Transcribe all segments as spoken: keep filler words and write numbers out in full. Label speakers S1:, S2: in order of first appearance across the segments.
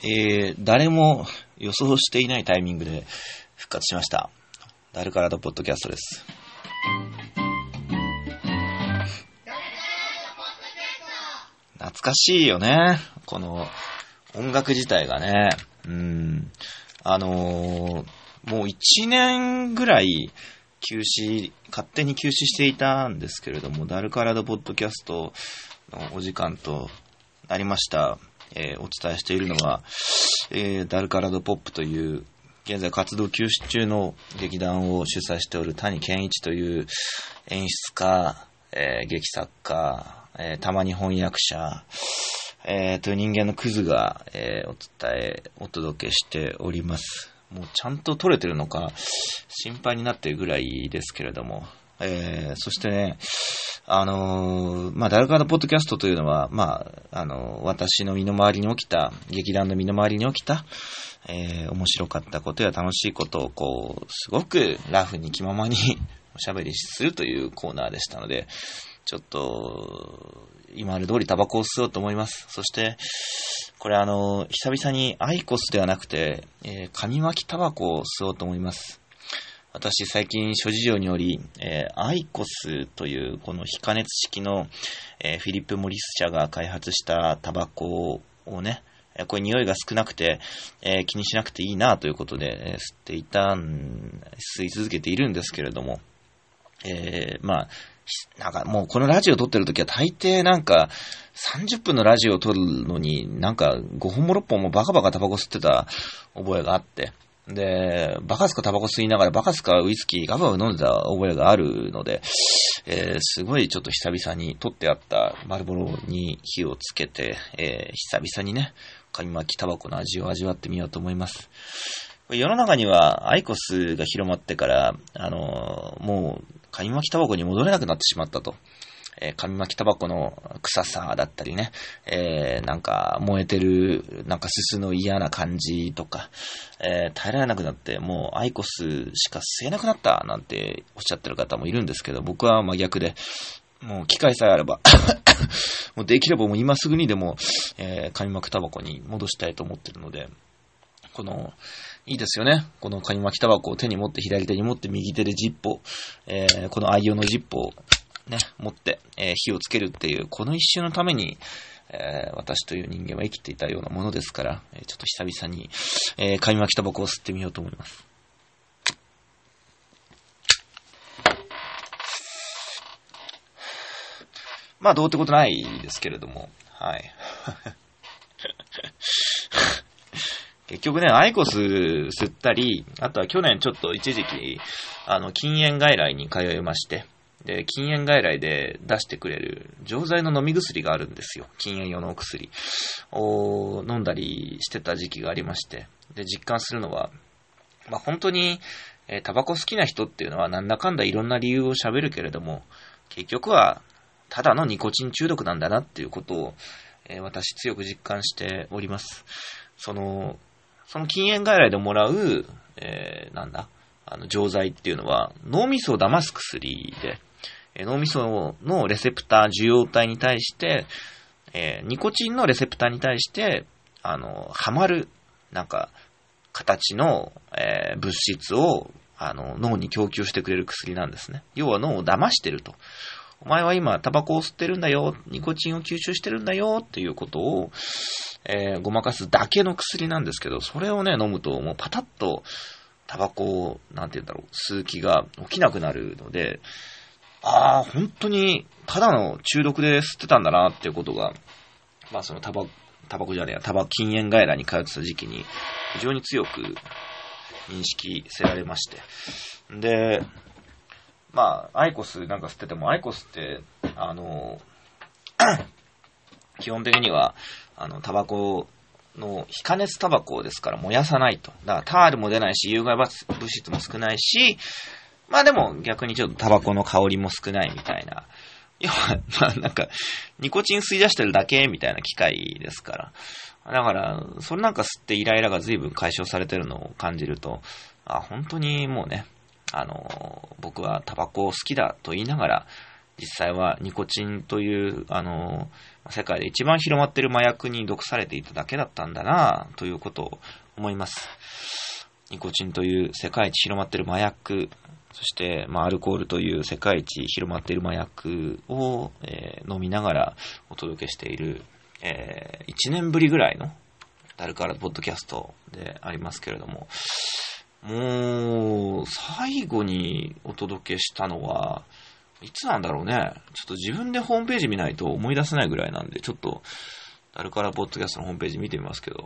S1: えー、誰も予想していないタイミングで復活しました。ダルカラドポッドキャストです。懐かしいよね。この音楽自体がね。うーん。あのー、もう一年ぐらい休止、勝手に休止していたんですけれども、ダルカラドポッドキャストのお時間となりました。えー、お伝えしているのは、えー、ダルカラドポップという現在活動休止中の劇団を主催しておる谷健一という演出家、えー、劇作家、えー、たまに翻訳者、えー、という人間のクズが、えー、お伝え、お届けしております。もうちゃんと撮れてるのか心配になっているぐらいですけれども、えー、そしてね、あのー、まあ、ダルカラドポッドキャストというのは、まあ、あのー、私の身の回りに起きた、劇団の身の回りに起きた、えー、面白かったことや楽しいことを、こう、すごくラフに気ままにおしゃべりするというコーナーでしたので、ちょっと、今まで通りタバコを吸おうと思います。そして、これあのー、久々にアイコスではなくて、えー、紙巻きタバコを吸おうと思います。私最近諸事情により、えー、アイコスというこの非加熱式の、えー、フィリップ・モリス社が開発したタバコをね、これ匂いが少なくて、えー、気にしなくていいなということで、えー、吸っていたん、吸い続けているんですけれども、えー、まあ、なんかもうこのラジオ撮ってるときは大抵なんかさんじゅっぷんのラジオを撮るのになんかごほんもろっぽんもバカバカタバコ吸ってた覚えがあって、で、バカスカタバコ吸いながらバカスカウイスキーガブガブ飲んでた覚えがあるので、えー、すごいちょっと久々に取ってあったマルボロに火をつけて、えー、久々にね、紙巻きタバコの味を味わってみようと思います。世の中にはアイコスが広まってから、あのー、もう紙巻きタバコに戻れなくなってしまったと。えー、紙巻きタバコの臭さだったりね、えー、なんか燃えてる、なんかすすの嫌な感じとか、えー、耐えられなくなって、もうアイコスしか吸えなくなったなんておっしゃってる方もいるんですけど、僕は真逆で、もう機会さえあれば、もうできればもう今すぐにでも、えー、紙巻きタバコに戻したいと思ってるので、この、いいですよね。この紙巻きタバコを手に持って、左手に持って、右手でジッポ、えー、この愛用のジッポをね、持って、えー、火をつけるっていう、この一瞬のために、えー、私という人間は生きていたようなものですから、えー、ちょっと久々に、えー、紙巻きタバコを吸ってみようと思います。まあ、どうってことないですけれども、はい。結局ね、アイコス吸ったり、あとは去年ちょっと一時期、あの、禁煙外来に通いまして、で、禁煙外来で出してくれる錠剤の飲み薬があるんですよ。禁煙用のお薬を飲んだりしてた時期がありまして、で、実感するのは、まあ、本当に、えー、タバコ好きな人っていうのはなんだかんだいろんな理由を喋るけれども、結局はただのニコチン中毒なんだなっていうことを、えー、私強く実感しております。その、その禁煙外来でもらう、えー、なんだ、あの、錠剤っていうのは、脳みそを騙す薬で、えー、脳みそのレセプター受容体に対して、えー、ニコチンのレセプターに対して、あの、はまる、なんか、形の、えー、物質を、あの、脳に供給してくれる薬なんですね。要は脳を騙してると。お前は今、タバコを吸ってるんだよ、ニコチンを吸収してるんだよ、っていうことを、えー、ごまかすだけの薬なんですけど、それをね、飲むと、もうパタッと、タバコを、なんて言うんだろう、吸う気が起きなくなるので、ああ、本当に、ただの中毒で吸ってたんだな、っていうことが、まあそのタバ、タバコじゃねえや、タバ禁煙外来に通ってた時期に、非常に強く認識せられまして。で、まあ、アイコスなんか吸ってても、アイコスって、あの、基本的には、あの、タバコの非加熱タバコですから燃やさないと。だからタールも出ないし、有害物質も少ないし、まあでも逆にちょっとタバコの香りも少ないみたいな。要は、まあなんか、ニコチン吸い出してるだけみたいな機械ですから。だから、それなんか吸ってイライラが随分解消されてるのを感じると、あ、本当にもうね、あの、僕はタバコ好きだと言いながら、 実際はニコチンという、あの、世界で一番広まっている麻薬に毒されていただけだったんだな、ということを思います。ニコチンという世界一広まっている麻薬、そして、まあ、アルコールという世界一広まっている麻薬を、えー、飲みながらお届けしている、えー、いちねんぶりぐらいのダルカラポッドキャストでありますけれども、もう、最後にお届けしたのは、いつなんだろうね。ちょっと自分でホームページ見ないと思い出せないぐらいなんで、ちょっと、ダルカラポッドキャストのホームページ見てみますけど。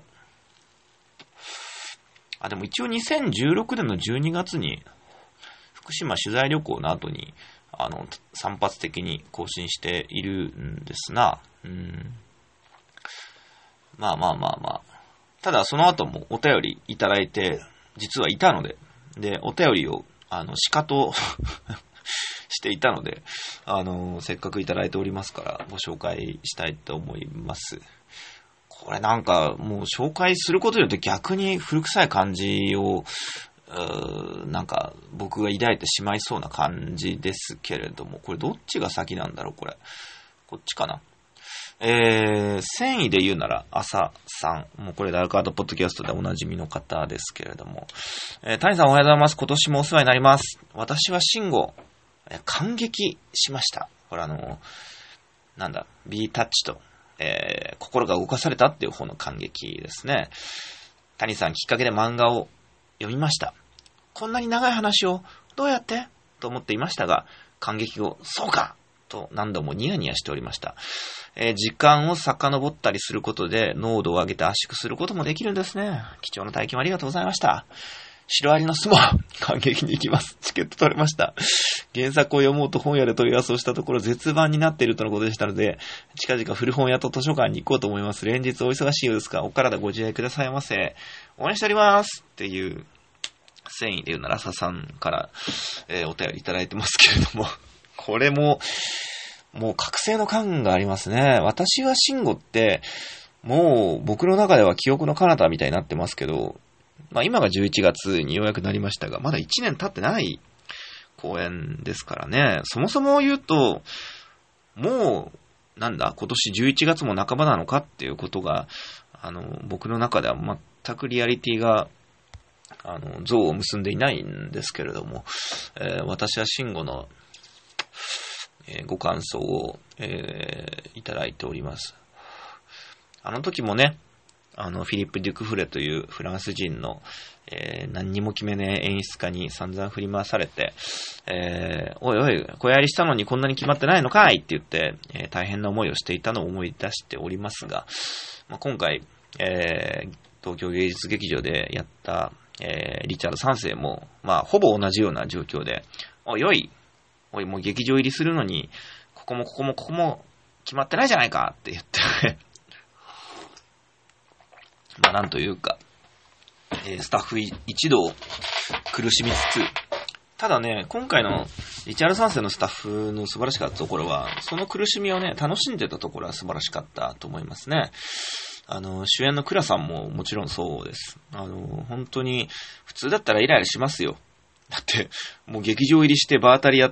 S1: あ、でも一応にせんじゅうろくねんのじゅうにがつに、福島取材旅行の後に、あの、散発的に更新しているんですな。うん。まあまあまあまあ。ただその後もお便りいただいて、実はいたので、で、お便りを、あの、しかと、していたので、あの、せっかくいただいておりますから、ご紹介したいと思います。これなんか、もう紹介することによって逆に古臭い感じを、なんか僕が抱いてしまいそうな感じですけれども、これどっちが先なんだろう、これ。こっちかな。えー、繊維で言うなら、朝さん。もうこれダルカードポッドキャストでおなじみの方ですけれども。えー、谷さんおはようございます。今年もお世話になります。私は慎吾、えー、感激しました。これあの、なんだ、B タッチと、えー、心が動かされたっていう方の感激ですね。谷さんきっかけで漫画を読みました。こんなに長い話をどうやってと思っていましたが、感激後、そうかと何度もニヤニヤしておりました。えー、時間を遡ったりすることで濃度を上げて圧縮することもできるんですね。貴重な体験ありがとうございました。シロアリの相撲、感激に行きます。チケット取れました。原作を読もうと本屋で問い合わせをしたところ絶版になっているとのことでしたので、近々古本屋と図書館に行こうと思います。連日お忙しいようですが、お体ご自愛くださいませ。応援しておりますっていう、繊維で言うなら朝さんから、えー、お便りいただいてますけれども、これも、もう覚醒の感がありますね。私は慎吾って、もう僕の中では記憶の彼方みたいになってますけど、まあ今がじゅういちがつにようやくなりましたが、まだいちねん経ってない公演ですからね。そもそも言うと、もう、なんだ、今年じゅういちがつも半ばなのかっていうことが、あの、僕の中では全くリアリティが、あの、像を結んでいないんですけれども、えー、私は慎吾の、えー、ご感想を、えー、いただいております。あの時もね、あの、フィリップ・デュクフレというフランス人の、えー、何にも決めねえ演出家に散々振り回されて、えー、おいおい、小やりしたのにこんなに決まってないのかいって言って、えー、大変な思いをしていたのを思い出しておりますが、まあ、今回、えー、東京芸術劇場でやった、えー、リチャードさんせいも、まあ、ほぼ同じような状況で、おいおい、おい、もう劇場入りするのに、ここもここもここも決まってないじゃないかって言って、まあなんというか、えー、スタッフ一同苦しみつつ、ただね、今回のリチャードさんせいのスタッフの素晴らしかったところは、その苦しみをね、楽しんでたところは素晴らしかったと思いますね。あの、主演のクラさんももちろんそうです。あの、本当に、普通だったらイライラしますよ。だって、もう劇場入りして場当たりやって、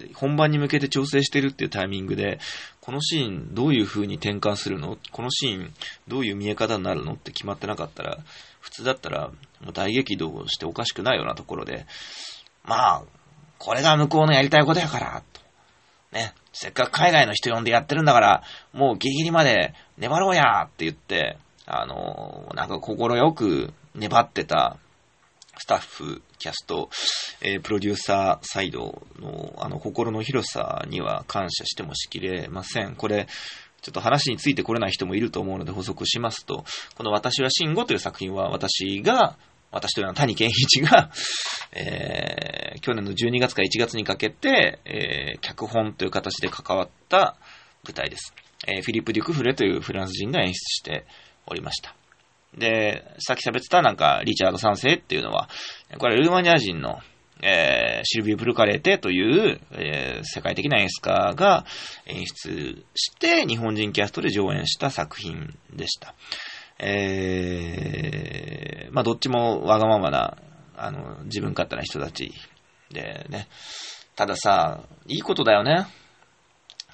S1: 本番に向けて調整してるっていうタイミングで、このシーンどういう風に転換するの？このシーンどういう見え方になるのって決まってなかったら、普通だったらもう大激動しておかしくないようなところで、まあ、これが向こうのやりたいことやから、と。ね、せっかく海外の人呼んでやってるんだから、もうギリギリまで粘ろうやって言って、あの、なんか心よく粘ってたスタッフ、キャスト、えー、プロデューサーサイドのあの心の広さには感謝してもしきれません。これ、ちょっと話についてこれない人もいると思うので補足しますと、この私は慎吾という作品は私が、私というのは谷健一が、えー、去年のじゅうにがつからいちがつにかけて、えー、脚本という形で関わった舞台です。えー、フィリップ・デュクフレというフランス人が演出しておりました。で、さっき喋ってたなんか、リチャードさんせいっていうのは、これルーマニア人の、えー、シルビー・プルカレーテという、えー、世界的な演出家が演出して日本人キャストで上演した作品でした。えー、まあどっちもわがままな、あの、自分勝手な人たちでね。たださ、いいことだよね。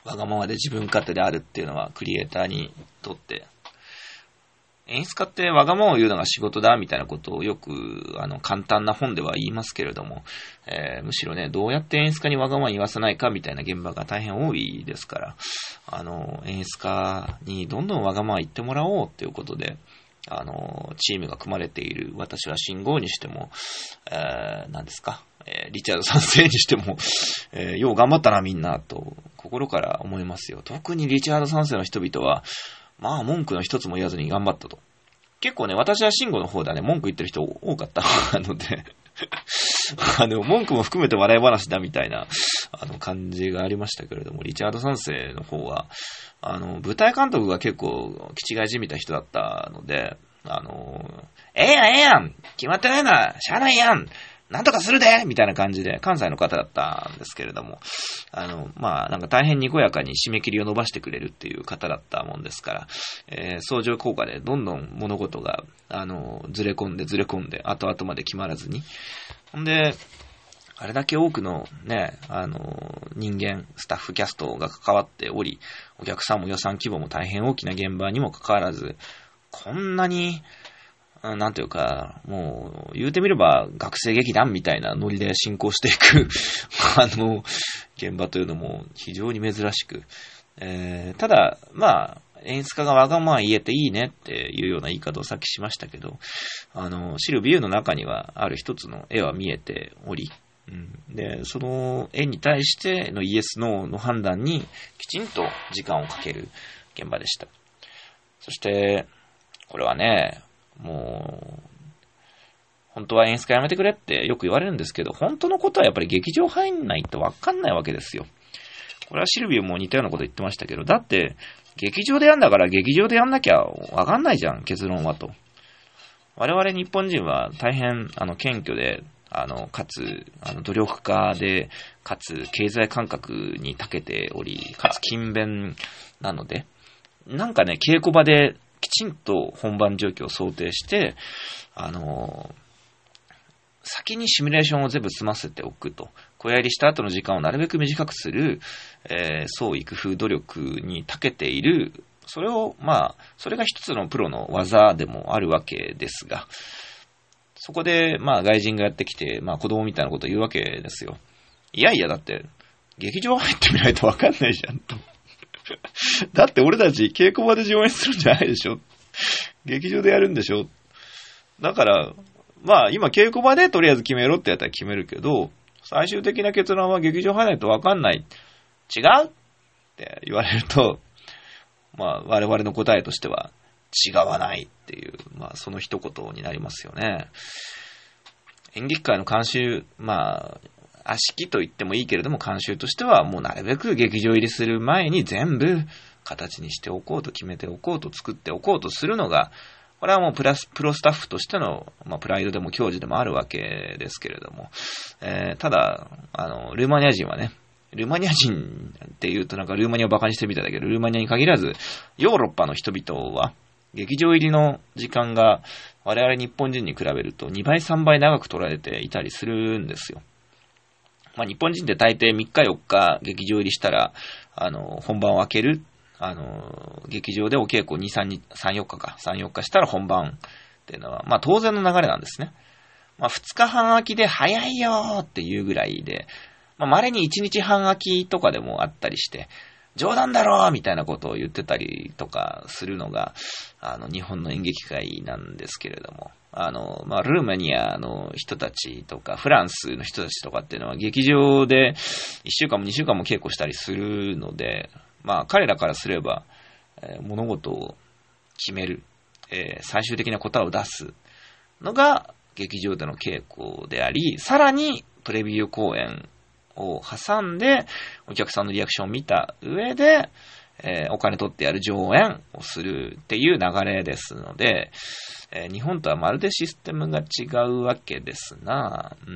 S1: わがままで自分勝手であるっていうのはクリエイターにとって、演出家ってわがままを言うのが仕事だみたいなことをよくあの簡単な本では言いますけれども、えー、むしろね、どうやって演出家にわがまま言わせないかみたいな現場が大変多いですから、あの演出家にどんどんわがまま言ってもらおうということで、あのチームが組まれている私は信号にしても、えー、何ですか、えー、リチャードさん世にしても、えー、よう頑張ったなみんなと心から思いますよ。特にリチャードさん世の人々はまあ文句の一つも言わずに頑張ったと。結構ね、私は慎吾の方ではね、文句言ってる人多かったのであの、文句も含めて笑い話だみたいな、あの、感じがありましたけれども、リチャード三世の方は、あの、舞台監督が結構、気違いじみた人だったので、あの、ええやんええやん決まってないなしゃあないやんなんとかするでみたいな感じで、関西の方だったんですけれども、あの、まあ、なんか大変にこやかに締め切りを伸ばしてくれるっていう方だったもんですから、えー、相乗効果でどんどん物事が、あの、ずれ込んでずれ込んで、後々まで決まらずに。ほんで、あれだけ多くのね、あの、人間、スタッフキャストが関わっており、お客さんも予算規模も大変大きな現場にもかかわらず、こんなに、なんというか、もう、言うてみれば学生劇団みたいなノリで進行していく、あの、現場というのも非常に珍しく、えー、ただ、まあ、演出家がわがまま言えていいねっていうような言い方をさっきしましたけど、あの、シルビューの中にはある一つの絵は見えており、うん、で、その絵に対してのイエス・ノーの判断にきちんと時間をかける現場でした。そして、これはね、もう、本当は演出家やめてくれってよく言われるんですけど、本当のことはやっぱり劇場入んないと分かんないわけですよ。これはシルビューも似たようなこと言ってましたけど、だって劇場でやんだから劇場でやんなきゃ分かんないじゃん、結論はと。我々日本人は大変あの謙虚で、あのかつあの努力家で、かつ経済感覚に長けており、かつ勤勉なので、なんかね、稽古場できちんと本番状況を想定して、あのー、先にシミュレーションを全部済ませておくと。小やりした後の時間をなるべく短くする、えー、創意工夫努力に長けている。それを、まあ、それが一つのプロの技でもあるわけですが、そこで、まあ、外人がやってきて、まあ、子供みたいなことを言うわけですよ。いやいや、だって、劇場入ってみないとわかんないじゃんと。だって俺たち稽古場で上演するんじゃないでしょ。劇場でやるんでしょ。だから、まあ今稽古場でとりあえず決めろってやったら決めるけど、最終的な結論は劇場入らないと分かんない。違うって言われると、まあ我々の答えとしては違わないっていう、まあその一言になりますよね。演劇界の慣習、まあ、悪しきと言ってもいいけれども、慣習としてはもうなるべく劇場入りする前に全部形にしておこうと決めておこうと作っておこうとするのが、これはもうプラスプロスタッフとしての、まあ、プライドでも矜持でもあるわけですけれども、えー、ただあのルーマニア人はね、ルーマニア人っていうとなんかルーマニアをバカにしてるみたいだけど、ルーマニアに限らずヨーロッパの人々は劇場入りの時間が我々日本人に比べるとにばいさんばい長く取られていたりするんですよ。まあ、日本人って大抵みっかよっか劇場入りしたら、あの、本番を開ける。あの、劇場でお稽古に、さん、よっかか。さん、よっかしたら本番っていうのは、まあ当然の流れなんですね。まあふつかはん空きで早いよーっていうぐらいで、まあ稀にいちにちはん空きとかでもあったりして、冗談だろーみたいなことを言ってたりとかするのが、あの、日本の演劇界なんですけれども、あの、まあ、ルーマニアの人たちとか、フランスの人たちとかっていうのは、劇場でいっしゅうかんもにしゅうかんも稽古したりするので、まあ、彼らからすれば、えー、物事を決める、えー、最終的な答えを出すのが、劇場での稽古であり、さらに、プレビュー公演を挟んで、お客さんのリアクションを見た上で、えー、お金取ってやる上演をするっていう流れですので、えー、日本とはまるでシステムが違うわけですな。うん、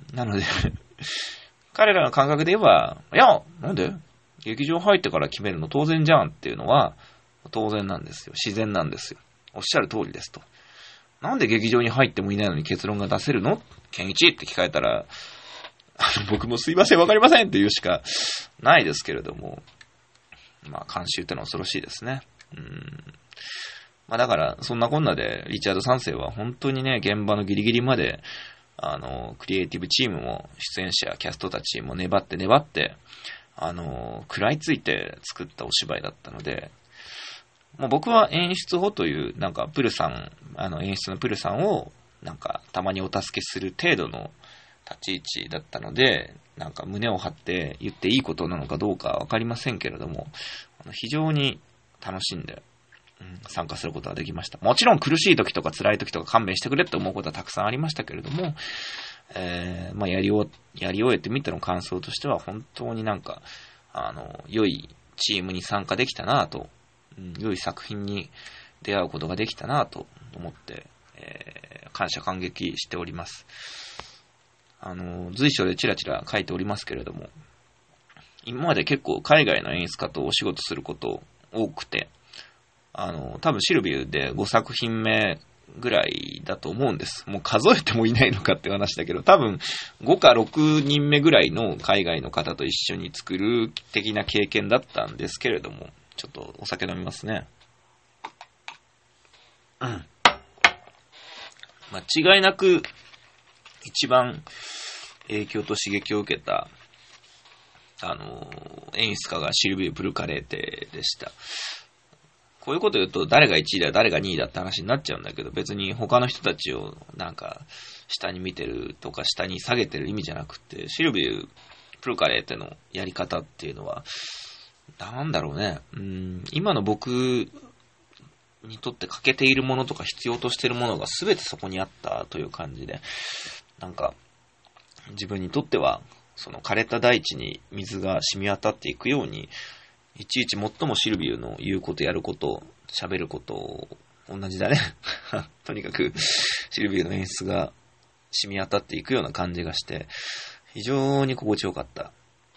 S1: なので彼らの感覚で言えば、いや、なんで劇場入ってから決めるの当然じゃんっていうのは当然なんですよ。自然なんですよ。おっしゃる通りですと。なんで劇場に入ってもいないのに結論が出せるの？ケンイチって聞かれたら、あの僕もすいませんわかりませんって言うしかないですけれども、 まあ、監修ってのは恐ろしいですね。うん。まあ、だから、そんなこんなで、リチャードさん世は本当にね、現場のギリギリまで、あの、クリエイティブチームも、出演者、キャストたちも粘って粘って、あの、食らいついて作ったお芝居だったので、もう僕は演出法という、なんか、プルさん、あの、演出のプルさんを、なんか、たまにお助けする程度の立ち位置だったので、なんか胸を張って言っていいことなのかどうかわかりませんけれども、非常に楽しんで、うん、参加することができました。もちろん苦しい時とか辛い時とか勘弁してくれって思うことはたくさんありましたけれども、えー、まあやりお、やり終えてみての感想としては本当になんか、あの、良いチームに参加できたなと、うん、良い作品に出会うことができたなと思って、えー、感謝感激しております。あの、随所でチラチラ書いておりますけれども、今まで結構海外の演出家とお仕事すること多くて、あの、多分シルビューでごさく品目ぐらいだと思うんです。もう数えてもいないのかって話だけど、多分ごかろくにんめぐらいの海外の方と一緒に作る的な経験だったんですけれども、ちょっとお酒飲みますね。うん。間違いなく一番影響と刺激を受けたあの演出家がシルビュー・プルカレーテでした。こういうこと言うと誰がいちいだ誰がにいだって話になっちゃうんだけど、別に他の人たちをなんか下に見てるとか下に下げてる意味じゃなくて、シルビュー・プルカレーテのやり方っていうのはなんだろうね、うーん今の僕にとって欠けているものとか必要としているものが全てそこにあったという感じで、なんか自分にとってはその枯れた大地に水が染み渡っていくように、いちいち最もシルビューの言うことやること喋ること同じだねとにかくシルビューの演出が染み渡っていくような感じがして非常に心地よかった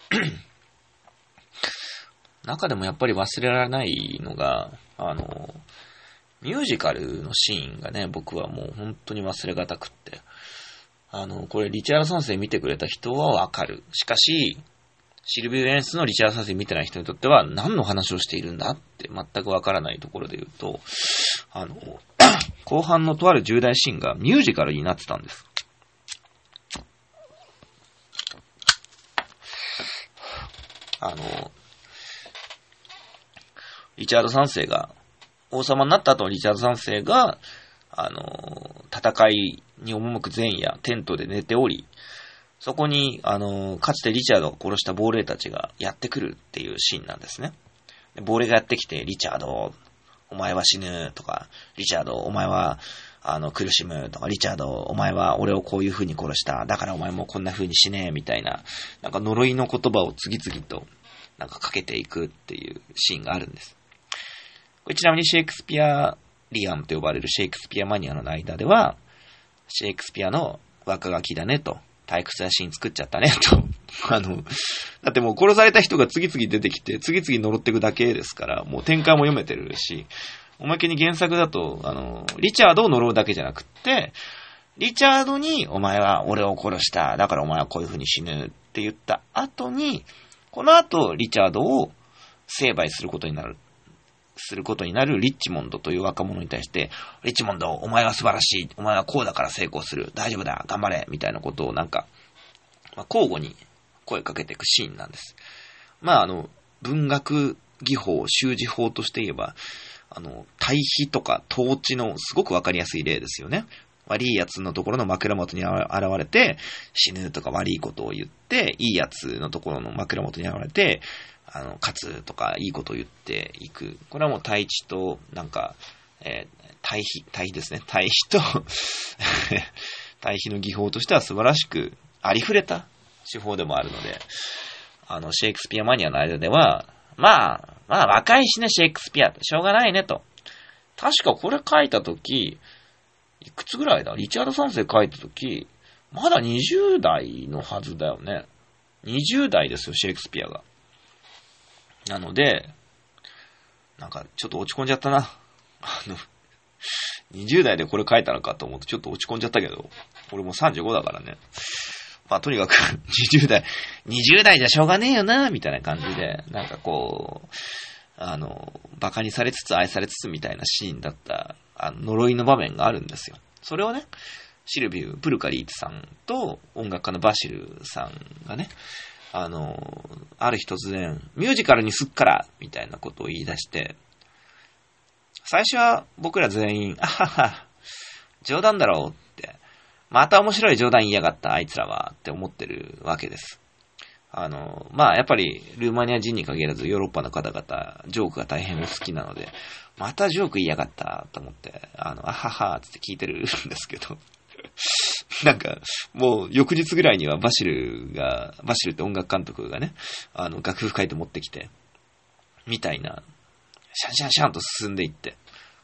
S1: 中でもやっぱり忘れられないのがあのミュージカルのシーンがね、僕はもう本当に忘れがたくって、あの、これリチャードさん世見てくれた人はわかる。しかし、シルビュー・エンスのリチャードさん世見てない人にとっては何の話をしているんだって全くわからないところで言うと、あの、後半のとある重大シーンがミュージカルになってたんです。あの、リチャードさん世が、王様になった後のリチャードさん世が、あの、戦いに赴く前夜、テントで寝ており、そこに、あの、かつてリチャードが殺した亡霊たちがやってくるっていうシーンなんですね。で亡霊がやってきて、リチャード、お前は死ぬとか、リチャード、お前は、あの、苦しむとか、リチャード、お前は俺をこういう風に殺した。だからお前もこんな風に死ね、みたいな、なんか呪いの言葉を次々と、なんかかけていくっていうシーンがあるんです。これちなみにシェイクスピアリアンと呼ばれるシェイクスピアマニアの間では、シェイクスピアの若書きだねと、退屈なシーン作っちゃったねと。あの、だってもう殺された人が次々出てきて、次々呪っていくだけですから、もう展開も読めてるし、おまけに原作だと、あの、リチャードを呪うだけじゃなくって、リチャードに、お前は俺を殺した、だからお前はこういう風に死ぬって言った後に、この後、リチャードを成敗することになる。することになるリッチモンドという若者に対して、リッチモンド、お前は素晴らしい。お前はこうだから成功する。大丈夫だ。頑張れ。みたいなことをなんか、まあ、交互に声かけていくシーンなんです。まあ、あの、文学技法、習字法として言えば、あの、対比とか統治のすごくわかりやすい例ですよね。悪いやつのところの枕元に現れて、死ぬとか悪いことを言って、いいやつのところの枕元に現れて、あの、勝つとか、いいことを言っていく。これはもう対地と、なんか、えー、対比、対比ですね。対比と、対比の技法としては素晴らしく、ありふれた手法でもあるので、あの、シェイクスピアマニアの間では、まあ、まあ、若いしね、シェイクスピアって、しょうがないね、と。確かこれ書いたとき、いくつぐらいだリチャードさん世書いたとき、まだにじゅう代のはずだよね。にじゅう代ですよ、シェイクスピアが。なので、なんかちょっと落ち込んじゃったな。あの、にじゅう代でこれ書いたのかと思ってちょっと落ち込んじゃったけど、俺もうさんじゅうごだからね。まあとにかくにじゅう代、にじゅう代じゃしょうがねえよな、みたいな感じで、なんかこう、 あの、馬鹿にされつつ愛されつつみたいなシーンだった、あの、呪いの場面があるんですよ。それをね、シルビュー・プルカリーツさんと音楽家のバシルさんがね、あの、ある日突然、ミュージカルにすっからみたいなことを言い出して、最初は僕ら全員、あはは、冗談だろうって、また面白い冗談言いやがったあいつらはって思ってるわけです。あの、まあやっぱりルーマニア人に限らずヨーロッパの方々、ジョークが大変お好きなので、またジョーク言いやがったと思って、あの、あははつって聞いてるんですけど、なんか、もう翌日ぐらいにはバシルが、バシルって音楽監督がね、あの、楽譜書いて持ってきて、みたいな、シャンシャンシャンと進んでいって。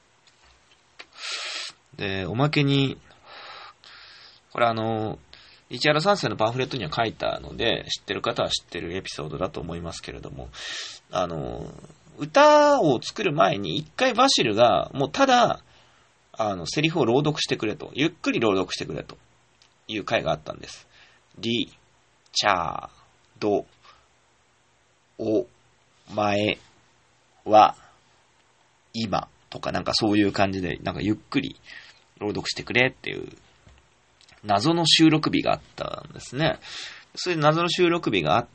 S1: で、おまけに、これあの、いちアールさん世のパンフレットには書いたので、知ってる方は知ってるエピソードだと思いますけれども、あの、歌を作る前に一回バシルが、もうただ、あの、セリフを朗読してくれと、ゆっくり朗読してくれという回があったんです。リ、チャー、ド、お、前、は、今とかなんかそういう感じで、なんかゆっくり朗読してくれっていう謎の収録日があったんですね。そういう謎の収録日があって、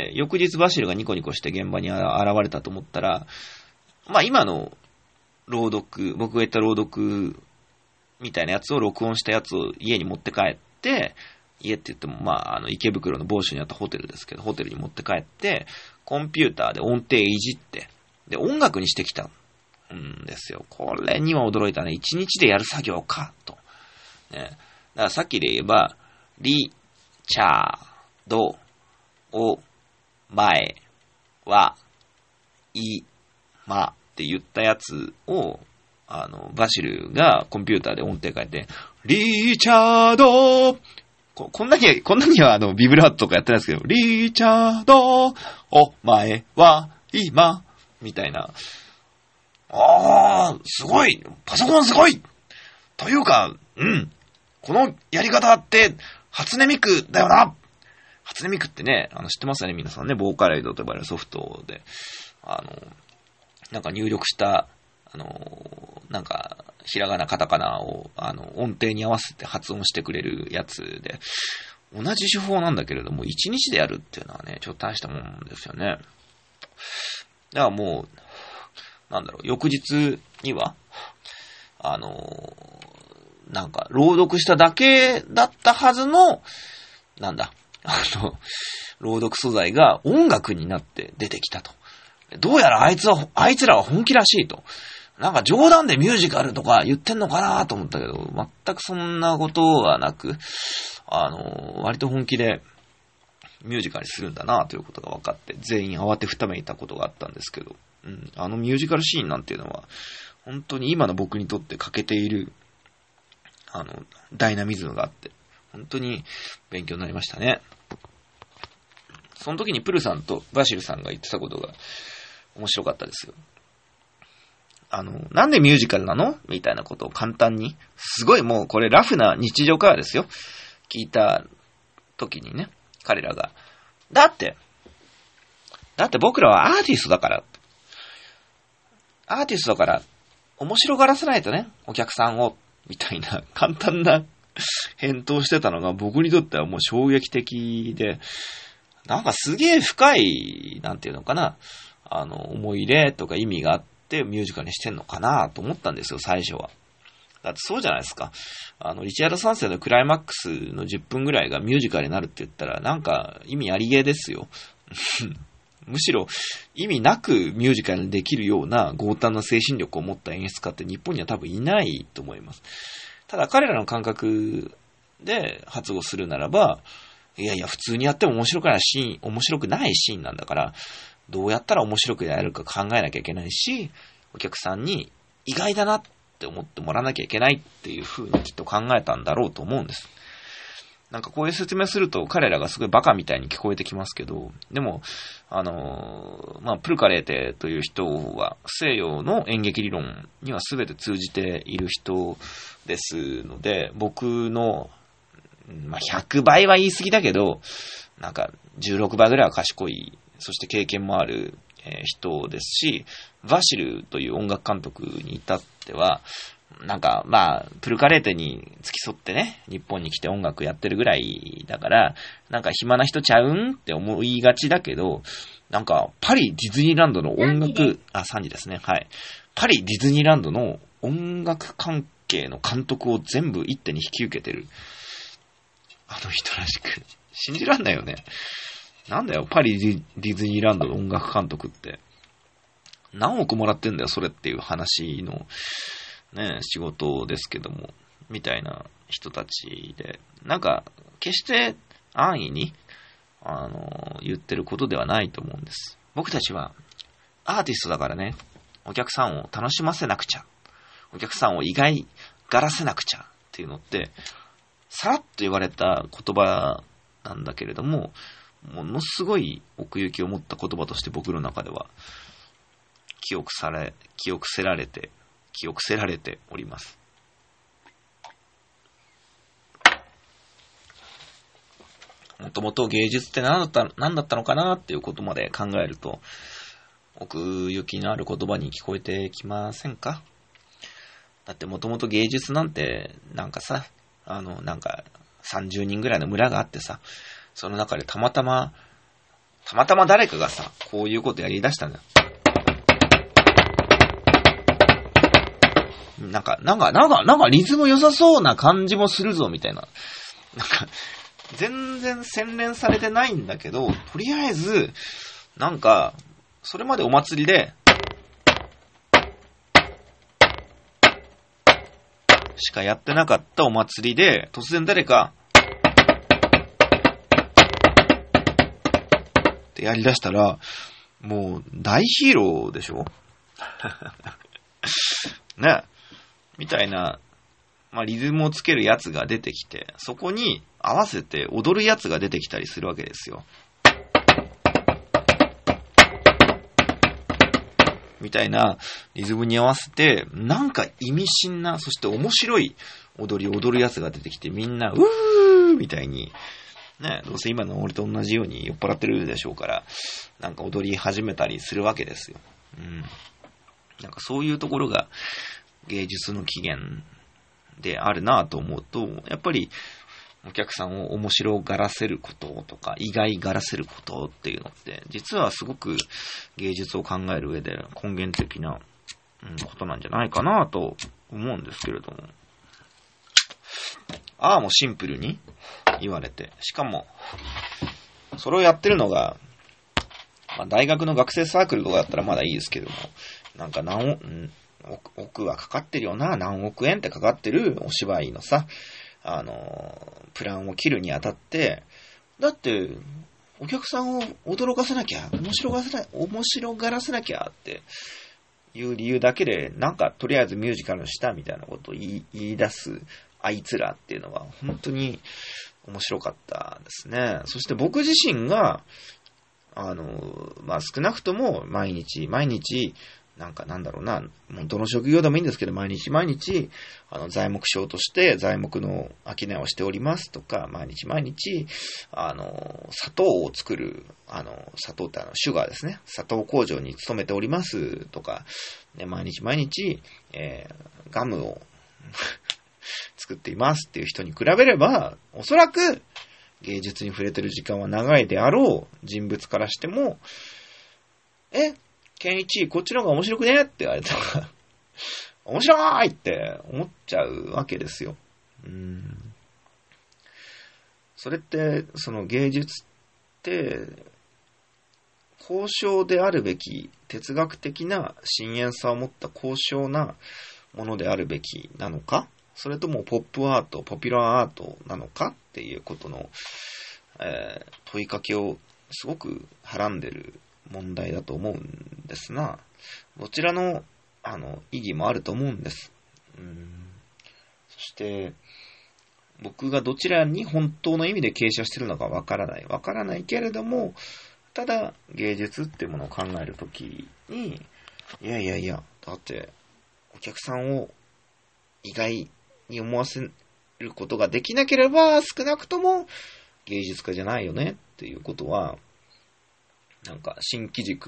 S1: 翌日バシルがニコニコして現場に現れたと思ったら、まあ今の朗読、僕が言った朗読みたいなやつを録音したやつを家に持って帰って、家って言ってもまああの池袋の某所にあったホテルですけど、ホテルに持って帰って、コンピューターで音程いじって、で、音楽にしてきたんですよ。これには驚いたね。一日でやる作業か、と。ね。だからさっきで言えば、リ、チャー、ド、お、前、は、い、まって言ったやつを、あの、バシルがコンピューターで音程変えて、リチャードこ、こんなに、こんなにはあの、ビブラートとかやってないですけど、リチャードお前は、今、みたいな。あー、すごいパソコンすごいというか、うん。このやり方って、初音ミクだよな初音ミクってね、あの、知ってますよね皆さんね。ボーカロイドと呼ばれるソフトで、あの、なんか入力した、あの、なんか、ひらがな、カタカナを、あの、音程に合わせて発音してくれるやつで、同じ手法なんだけれども、一日でやるっていうのはね、ちょっと大したもんですよね。だからもう、なんだろう、翌日には、あの、なんか、朗読しただけだったはずの、なんだ、あの、朗読素材が音楽になって出てきたと。どうやらあいつは、あいつらは本気らしいと。なんか冗談でミュージカルとか言ってんのかなと思ったけど、全くそんなことはなく、あの、割と本気でミュージカルにするんだなということが分かって、全員慌てふためいたことがあったんですけど、うん、あのミュージカルシーンなんていうのは、本当に今の僕にとって欠けている、あの、ダイナミズムがあって、本当に勉強になりましたね。その時にプルさんとバシルさんが言ってたことが面白かったですよ。あの、なんでミュージカルなのみたいなことを簡単に、すごいもうこれラフな日常会話ですよ。聞いた時にね、彼らが。だって、だって僕らはアーティストだから。アーティストだから、面白がらせないとね、お客さんを、みたいな簡単な返答してたのが僕にとってはもう衝撃的で、なんかすげえ深い、なんていうのかな、あの、思い入れとか意味があってミュージカルにしてんのかなと思ったんですよ、最初は。だってそうじゃないですか。あの、リチャードさん世のクライマックスのじゅっぷんぐらいがミュージカルになるって言ったら、なんか意味ありげですよ。むしろ意味なくミュージカルにできるような強胆な精神力を持った演出家って日本には多分いないと思います。ただ彼らの感覚で発語するならば、いやいや普通にやっても面白くないシーン、面白くないシーンなんだから、どうやったら面白くやるか考えなきゃいけないし、お客さんに意外だなって思ってもらわなきゃいけないっていう風にきっと考えたんだろうと思うんです。なんかこういう説明すると彼らがすごいバカみたいに聞こえてきますけど、でも、あのー、まあ、プルカレーテという人は西洋の演劇理論には全て通じている人ですので、僕の、まあ、ひゃくばいは言い過ぎだけど、なんかじゅうろくばいぐらいは賢い、そして経験もあるえー、人ですし、バシルという音楽監督に至っては、なんか、まあ、プルカレーテに付き添ってね、日本に来て音楽やってるぐらいだから、なんか暇な人ちゃうんって思いがちだけど、なんか、パリディズニーランドの音楽、あ、さんじですね、はい。パリディズニーランドの音楽関係の監督を全部一手に引き受けてる、あの人らしく。信じらんないよね。なんだよ、パリディズニーランドの音楽監督って。何億もらってんだよ、それっていう話の、ね、仕事ですけども、みたいな人たちで、なんか、決して安易に、あの、言ってることではないと思うんです。僕たちは、アーティストだからね、お客さんを楽しませなくちゃ、お客さんを意外がらせなくちゃっていうのって、さらっと言われた言葉なんだけれども、ものすごい奥行きを持った言葉として僕の中では、記憶され、記憶せられて、記憶せられております。もともと芸術って何だった、何だったのかなっていうことまで考えると、奥行きのある言葉に聞こえてきませんか？だってもともと芸術なんて、なんかさ、あの、なんかさんじゅうにんぐらいの村があってさ、その中でたまたま、たまたま誰かがさ、こういうことやり出したんだよ。なんか、なんか、なんか、なんかリズム良さそうな感じもするぞ、みたいな。なんか、全然洗練されてないんだけど、とりあえず、なんか、それまでお祭りで、しかやってなかったお祭りで、突然誰か、ってやり出したら、もう大ヒーローでしょね。みたいな、まあ、リズムをつけるやつが出てきて、そこに合わせて踊るやつが出てきたりするわけですよ。みたいなリズムに合わせて、なんか意味深な、そして面白い踊りを踊るやつが出てきて、みんな、うーみたいに、ね、どうせ今の俺と同じように酔っ払ってるでしょうから、なんか踊り始めたりするわけですよ。うん。なんかそういうところが芸術の起源であるなぁと思うと、やっぱりお客さんを面白がらせることとか、意外がらせることっていうのって、実はすごく芸術を考える上で根源的なことなんじゃないかなと思うんですけれども。ああもシンプルに言われて、しかも、それをやってるのが、まあ、大学の学生サークルとかだったらまだいいですけども、なんか何億、億はかかってるよな、何億円ってかかってるお芝居のさ、あの、プランを切るにあたって、だって、お客さんを驚かせなきゃ、面白がせな、面白がらせなきゃっていう理由だけで、なんかとりあえずミュージカルしたみたいなことを言い、言い出すあいつらっていうのは本当に面白かったですね。そして僕自身が、あの、まあ、少なくとも毎日、毎日、なんかなんだろうな、もうどの職業でもいいんですけど、毎日毎日、あの、材木商として材木の商いをしておりますとか、毎日毎日、あの、砂糖を作る、あの、砂糖ってあの、シュガーですね。砂糖工場に勤めておりますとか、ね、毎日毎日、えー、ガムを作っていますっていう人に比べれば、おそらく芸術に触れてる時間は長いであろう人物からしても、えケンイチ、こっちの方が面白くねって言われたら、面白いって思っちゃうわけですよ。うーん。それって、その芸術って、高尚であるべき、哲学的な深遠さを持った高尚なものであるべきなのか？それともポップアート、ポピュラーアートなのかっていうことの、えー、問いかけをすごくはらんでる問題だと思うんですが、どちらの、あの意義もあると思うんです。うーん。そして僕がどちらに本当の意味で傾斜しているのかわからない。わからないけれども、ただ芸術っていうものを考えるときに、いやいやいや、だってお客さんを意外に思わせることができなければ、少なくとも芸術家じゃないよねっていうことは、なんか新機軸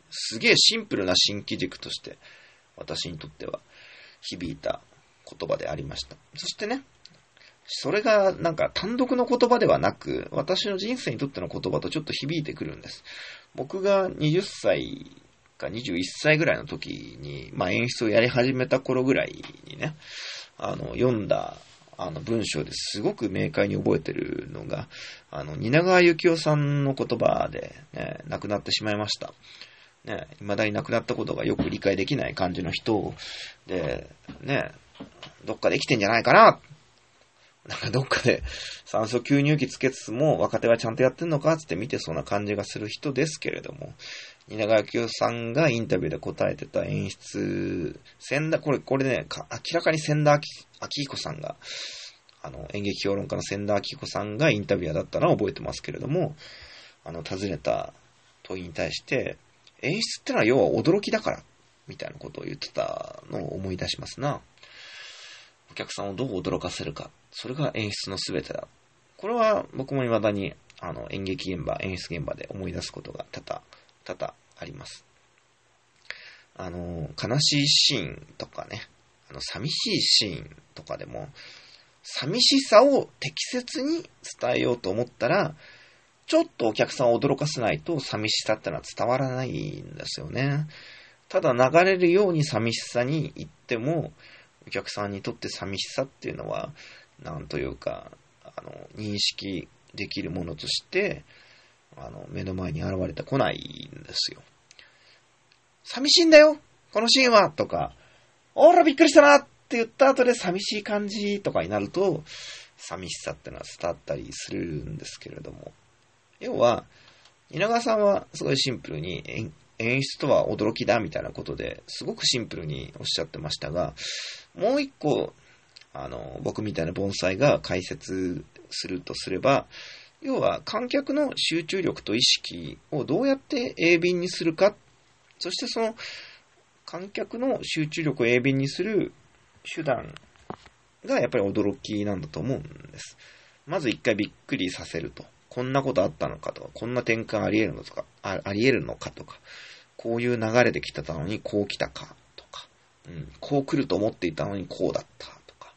S1: すげえシンプルな新機軸として私にとっては響いた言葉でありました。そしてね、それがなんか単独の言葉ではなく、私の人生にとっての言葉とちょっと響いてくるんです。僕がはたちかにじゅういっさいぐらいの時に、まあ演出をやり始めた頃ぐらいにね、あの、読んだあの文章ですごく明快に覚えてるのが、あの、蜷川幸雄さんの言葉で、ね、亡くなってしまいました。ね、未だに亡くなったことがよく理解できない感じの人で、ね、どっかで生きてんじゃないかな。なんかどっかで酸素吸入器つけつつも若手はちゃんとやってんのかつって見てそうな感じがする人ですけれども、蜷川幸雄さんがインタビューで答えてた演出、千田、これ、これね、明らかに千田明彦さんが、あの、演劇評論家の千田明彦さんがインタビュアーだったのは覚えてますけれども、あの、尋ねた問いに対して、演出ってのは要は驚きだから、みたいなことを言ってたのを思い出しますな。お客さんをどう驚かせるか。それが演出のすべてだ。これは僕も未だにあの演劇現場、演出現場で思い出すことが多々、多々あります。あの、悲しいシーンとかね、あの寂しいシーンとかでも、寂しさを適切に伝えようと思ったら、ちょっとお客さんを驚かせないと寂しさってのは伝わらないんですよね。ただ流れるように寂しさに言っても、お客さんにとって寂しさっていうのは、なんというか、あの、認識できるものとして、あの、目の前に現れてこないんですよ。寂しいんだよこのシーンはとか、おらびっくりしたなって言った後で寂しい感じとかになると、寂しさってのは伝わったりするんですけれども。要は、蜷川さんはすごいシンプルに演、演出とは驚きだみたいなことですごくシンプルにおっしゃってましたが、もう一個、あの、僕みたいな盆栽が解説するとすれば、要は観客の集中力と意識をどうやって鋭敏にするか、そしてその観客の集中力を鋭敏にする手段がやっぱり驚きなんだと思うんです。まず一回びっくりさせると。こんなことあったのかとか、こんな転換あり得るのとか、あ、あり得るのかとか、こういう流れで来てたのにこう来たかとか、うん、こう来ると思っていたのにこうだったとか、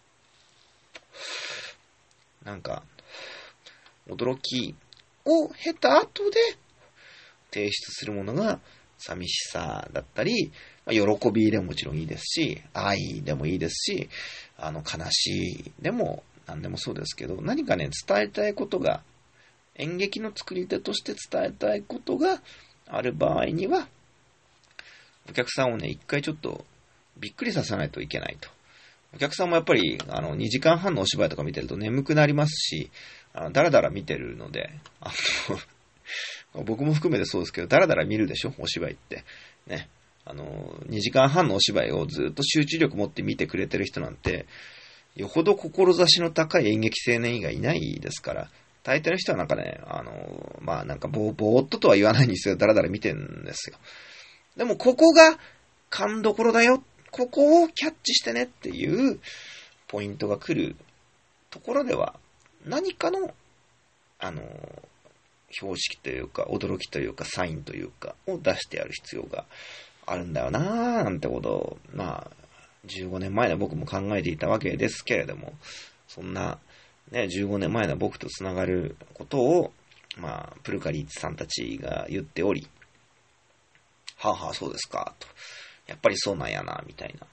S1: なんか、驚きを経た後で提出するものが寂しさだったり、喜びでももちろんいいですし、愛でもいいですし、あの悲しいでも何でもそうですけど、何かね、伝えたいことが、演劇の作り手として伝えたいことがある場合には、お客さんをね、一回ちょっとびっくりさせないといけないと。お客さんもやっぱり、あの、にじかんはんのお芝居とか見てると眠くなりますし、あのだらだら見てるので、あの僕も含めてそうですけど、だらだら見るでしょ、お芝居って。ね。あの、にじかんはんのお芝居をずっと集中力持って見てくれてる人なんて、よほど志の高い演劇青年以外いないですから、大抵の人はなんかね、あの、まあなんかぼー、ぼーっととは言わないんですよ。だらだら見てるんですよ。でもここが勘どころだよ。ここをキャッチしてねっていうポイントが来るところでは、何かの、あの、標識というか、驚きというか、サインというか、を出してやる必要があるんだよなーなんてことを、まあ、じゅうごねんまえの僕も考えていたわけですけれども、そんな、ね、じゅうごねんまえの僕とつながることを、まあ、プルカリッチさんたちが言っており、はあはあ、そうですか、と。やっぱりそうなんやな、みたいな、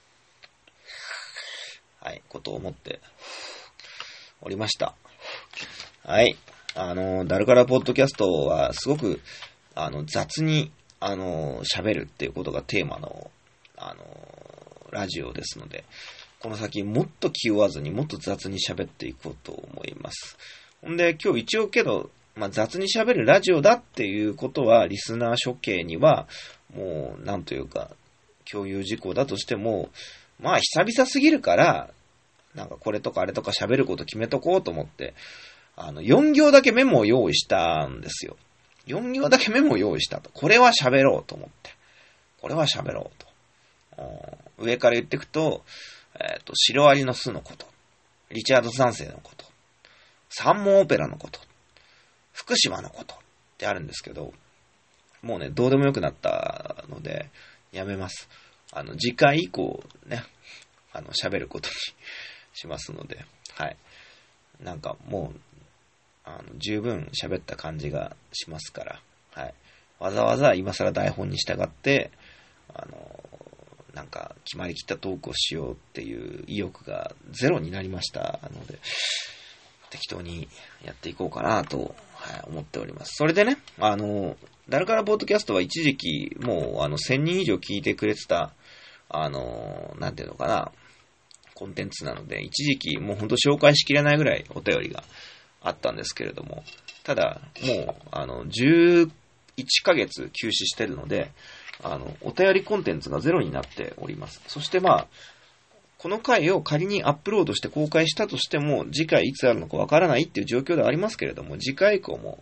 S1: はい、ことを思っておりました。はい。あの、ダルカラポッドキャストは、すごく、あの、雑に、あの、喋るっていうことがテーマの、あの、ラジオですので、この先もっと気負わずにもっと雑に喋っていこうと思います。ほんで今日一応けど、まあ、雑に喋るラジオだっていうことはリスナー諸兄にはもうなんというか共有事項だとしても、まあ久々すぎるからなんかこれとかあれとか喋ること決めとこうと思ってあのよん行だけメモを用意したんですよ。よん行だけメモを用意したと。これは喋ろうと思って。これは喋ろうと。上から言っていくと、えっと、シロアリの巣のこと、リチャードさん世のこと、三門オペラのこと、福島のことってあるんですけど、 もうね、どうでもよくなったので、やめます。あの、次回以降ね、あの、喋ることにしますので、はい。なんかもう、あの、十分喋った感じがしますから、はい。わざわざ今更台本に従って、あの、なんか決まりきったトークをしようっていう意欲がゼロになりましたので、適当にやっていこうかなと、はい、思っております。それでね、あの、ダルカラポッドキャストは一時期もうあのせんにん以上聞いてくれてた、あの、なんていうのかな、コンテンツなので、一時期もうほんと紹介しきれないぐらいお便りがあったんですけれども、ただもうあのじゅういっかげつ休止してるので、あのお便りコンテンツがゼロになっております。そしてまあこの回を仮にアップロードして公開したとしても、次回いつあるのかわからないっていう状況ではありますけれども、次回以降も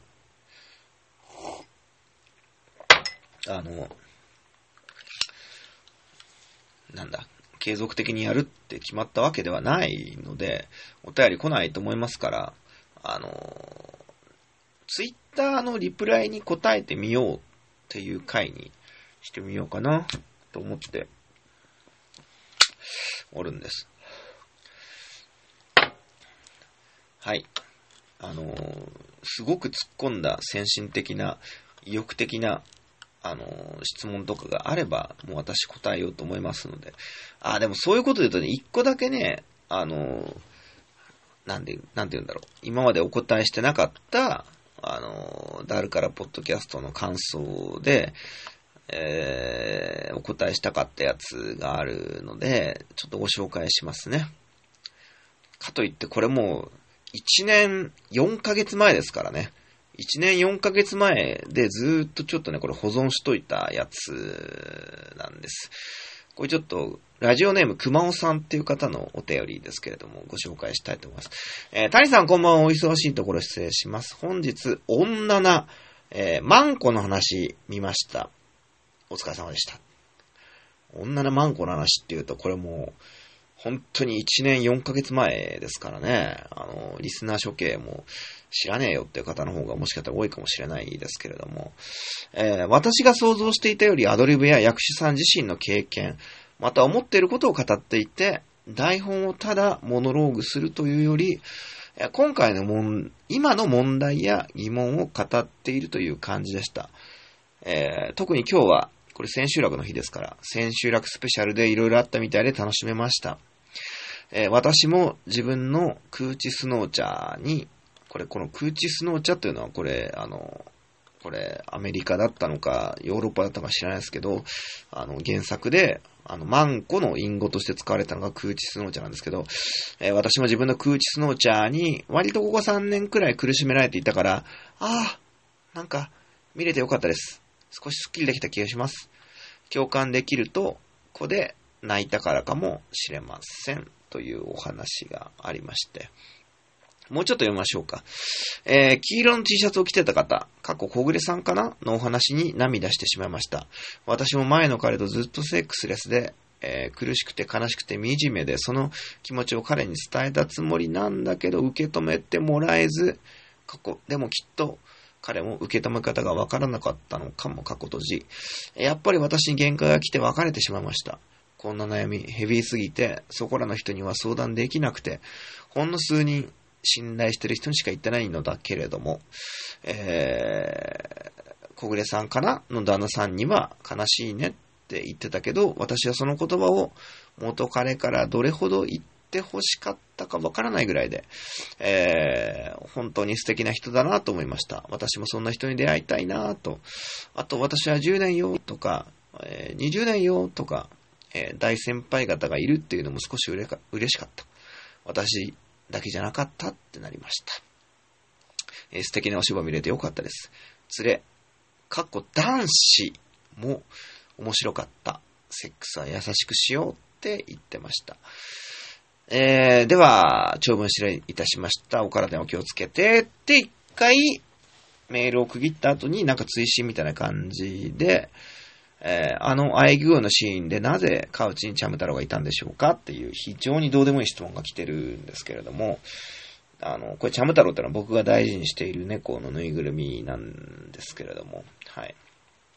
S1: あのなんだ継続的にやるって決まったわけではないので、お便り来ないと思いますから、あのツイッターのリプライに答えてみようっていう回にしてみようかなと思っておるんです。はい。あのー、すごく突っ込んだ先進的な意欲的なあのー、質問とかがあればもう私答えようと思いますので、あ、でもそういうことで言うとね、一個だけね、あのー、なんで、なんて言うんだろう、今までお答えしてなかったあのー、ダルカラポッドキャストの感想で、えー、お答えしたかったやつがあるので、ちょっとご紹介しますね。かといってこれもういちねんよんかげつまえですからね。いちねんよんかげつまえでずーっとちょっとね、これ保存しといたやつなんです。これちょっと、ラジオネームくまおさんっていう方のお便りですけれども、ご紹介したいと思います。えー、谷さんこんばんは、お忙しいところ失礼します。本日、女な、えー、マンコの話見ました。お疲れ様でした。女のマンコの話っていうと、これもう、本当にいちねんよんかげつまえですからね。あの、リスナー処刑も知らねえよっていう方の方がもしかしたら多いかもしれないですけれども、えー、私が想像していたよりアドリブや役者さん自身の経験、また思っていることを語っていて、台本をただモノローグするというより、今回のもん、今の問題や疑問を語っているという感じでした。えー、特に今日は、これ千秋楽の日ですから、千秋楽スペシャルでいろいろあったみたいで楽しめました。えー、私も自分の空知スノーチャーに、これこの空知スノーチャーというのはこれ、あの、これアメリカだったのかヨーロッパだったのか知らないですけど、あの原作で、あのマンコの隠語として使われたのが空知スノーチャーなんですけど、えー、私も自分の空知スノーチャーに割とここさんねんくらい苦しめられていたから、ああ、なんか見れてよかったです。少しスッキリできた気がします。共感できると、ここで泣いたからかもしれません。というお話がありまして。もうちょっと読みましょうか。えー、黄色の T シャツを着てた方、過去小暮さんかなのお話に涙してしまいました。私も前の彼とずっとセックスレスで、えー、苦しくて悲しくて惨めで、その気持ちを彼に伝えたつもりなんだけど、受け止めてもらえず、過去、でもきっと、彼も受け止め方がわからなかったのかも過去閉じ。やっぱり私に限界が来て別れてしまいました。こんな悩み、ヘビーすぎて、そこらの人には相談できなくて、ほんの数人、信頼してる人にしか言ってないのだけれども、えー、小暮さんかなの旦那さんには悲しいねって言ってたけど、私はその言葉を元彼からどれほど言って欲しかったかわからないぐらいで、えー、本当に素敵な人だなと思いました。私もそんな人に出会いたいなと。あと私はじゅうねんよとか、えー、にじゅうねんよとか、えー、大先輩方がいるっていうのも少しうれか嬉しかった。私だけじゃなかったってなりました。えー、素敵なお芝居見れてよかったです。連れ、かっこ男子も面白かった。セックスは優しくしようって言ってました。えー、では、長文失礼いたしました。お体にお気をつけて。って一回、メールを区切った後になんか追伸みたいな感じで、えー、あの、あえぎゅうのシーンでなぜカウチにチャム太郎がいたんでしょうかっていう非常にどうでもいい質問が来てるんですけれども、あの、これチャム太郎ってのは僕が大事にしている猫のぬいぐるみなんですけれども、はい。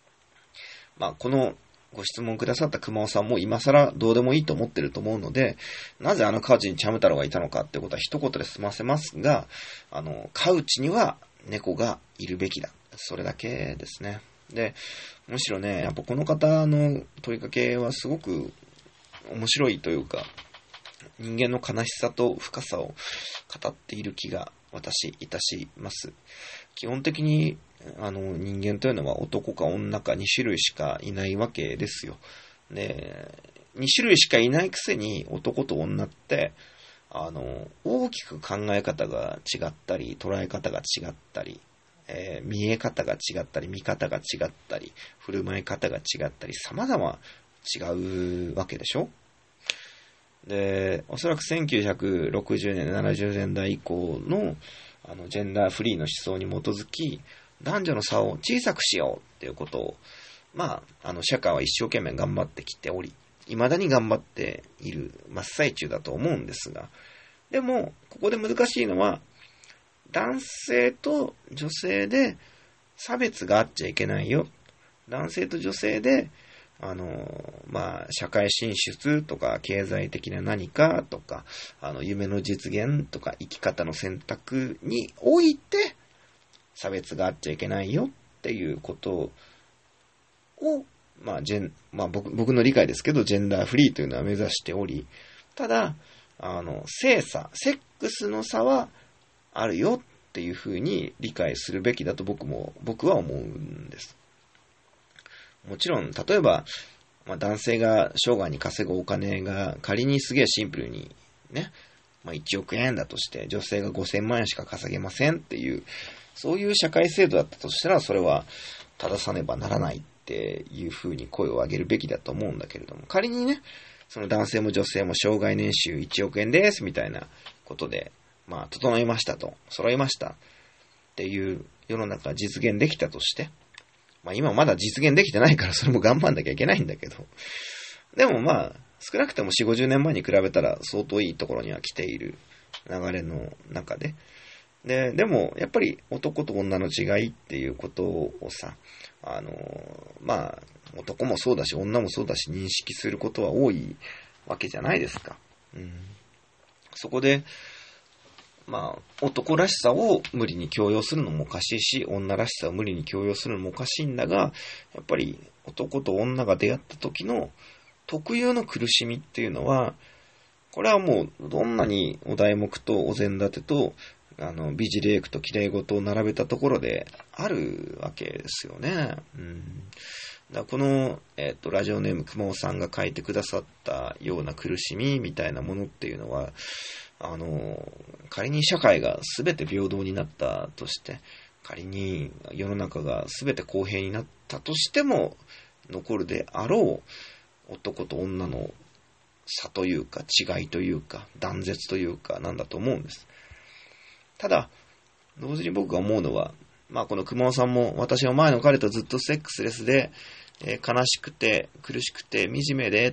S1: まあ、このご質問くださった熊尾さんも今更どうでもいいと思ってると思うので、なぜあのカウチにチャム太郎がいたのかってことは一言で済ませますが、あの、カウチには猫がいるべきだ。それだけですね。で、むしろね、やっぱこの方の問いかけはすごく面白いというか、人間の悲しさと深さを語っている気が私いたします。基本的にあの人間というのは男か女かに種類しかいないわけですよ。で、に種類しかいないくせに男と女ってあの大きく考え方が違ったり、捉え方が違ったり、えー、見え方が違ったり、見方が違ったり、振る舞い方が違ったり、様々違うわけでしょ。で、おそらくせんきゅうひゃくろくじゅうねん、ななじゅうねんだい以降のあのジェンダーフリーの思想に基づき、男女の差を小さくしようっていうことを、まあ、あの社会は一生懸命頑張ってきており、未だに頑張っている真っ最中だと思うんですが、でもここで難しいのは、男性と女性で差別があっちゃいけないよ。男性と女性であの、まあ、社会進出とか、経済的な何かとか、あの、夢の実現とか、生き方の選択において、差別があっちゃいけないよっていうことを、まあ、ジェン、まあ、僕、僕の理解ですけど、ジェンダーフリーというのは目指しており、ただ、あの、性差、セックスの差はあるよっていうふうに理解するべきだと僕も、僕は思うんです。もちろん、例えば、まあ、男性が生涯に稼ぐお金が仮にすげえシンプルにね、まあ、いちおくえんだとして女性がごせんまんえんしか稼げませんっていう、そういう社会制度だったとしたら、それは正さねばならないっていうふうに声を上げるべきだと思うんだけれども、仮にね、その男性も女性も生涯年収いちおくえんですみたいなことで、まあ、整いましたと、揃いましたっていう世の中実現できたとして、まあ今まだ実現できてないからそれも頑張んなきゃいけないんだけど。でもまあ少なくともよんじゅうごじゅうねんまえに比べたら相当いいところには来ている流れの中で。で、でもやっぱり男と女の違いっていうことをさ、あの、まあ男もそうだし女もそうだし認識することは多いわけじゃないですか。うん、そこで、まあ、男らしさを無理に強要するのもおかしいし、女らしさを無理に強要するのもおかしいんだが、やっぱり男と女が出会った時の特有の苦しみっていうのは、これはもうどんなにお題目とお膳立てと、あの、美辞麗句と綺麗事を並べたところであるわけですよね。うん、だこの、えっと、ラジオネーム熊尾さんが書いてくださったような苦しみみたいなものっていうのは、あの、仮に社会が全て平等になったとして、仮に世の中が全て公平になったとしても、残るであろう男と女の差というか違いというか断絶というかなんだと思うんです。ただ、同時に僕が思うのは、まあこの熊尾さんも私は前の彼とずっとセックスレスで、えー、悲しくて苦しくて惨めでって、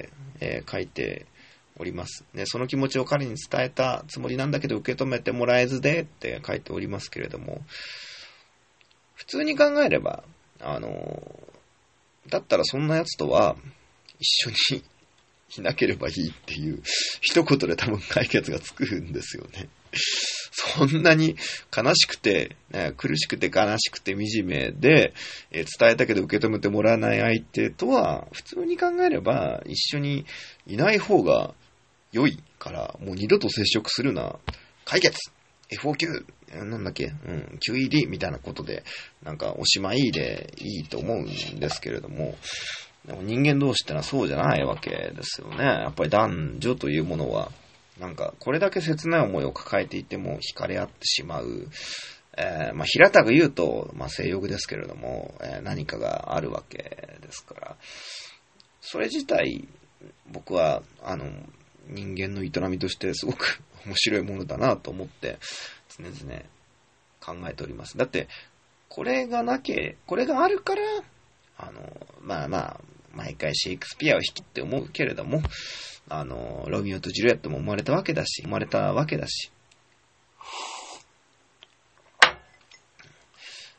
S1: えー、書いておりますね。その気持ちを彼に伝えたつもりなんだけど受け止めてもらえずでって書いておりますけれども、普通に考えればあのだったらそんなやつとは一緒にいなければいいっていう一言で多分解決がつくんですよね。そんなに悲しくて、ね、苦しくて悲しくて惨めで、えー、伝えたけど受け止めてもらわない相手とは普通に考えれば一緒にいない方が良いから、もう二度と接触するな、解決 エフオーキュー なんだっけ、うん、キューイーディー みたいなことでなんかおしまいでいいと思うんですけれども、でも人間同士ってのはそうじゃないわけですよね。やっぱり男女というものはなんかこれだけ切ない思いを抱えていても惹かれ合ってしまう、えー、まあ平たく言うと、まあ、性欲ですけれども、えー、何かがあるわけですから、それ自体僕はあの人間の営みとしてすごく面白いものだなと思って常々考えております。だってこれがなけこれがあるからあのまあまあ毎回シェイクスピアを弾きって思うけれども、あのロミオとジュリエットも生まれたわけだし生まれたわけだし、